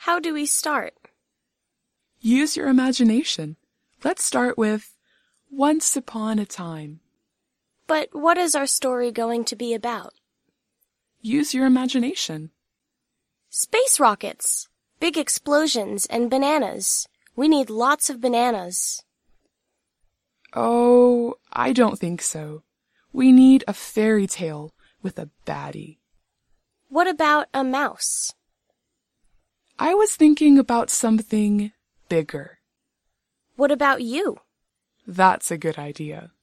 How do we start? Use your imagination. Let's start with Once Upon a Time. But what is our story going to be about? Use your imagination. Space rockets, big explosions, and bananas. We need lots of bananas. Oh, I don't think so. We need a fairy tale with a baddie. What about a mouse? I was thinking about something bigger. What about you? That's a good idea.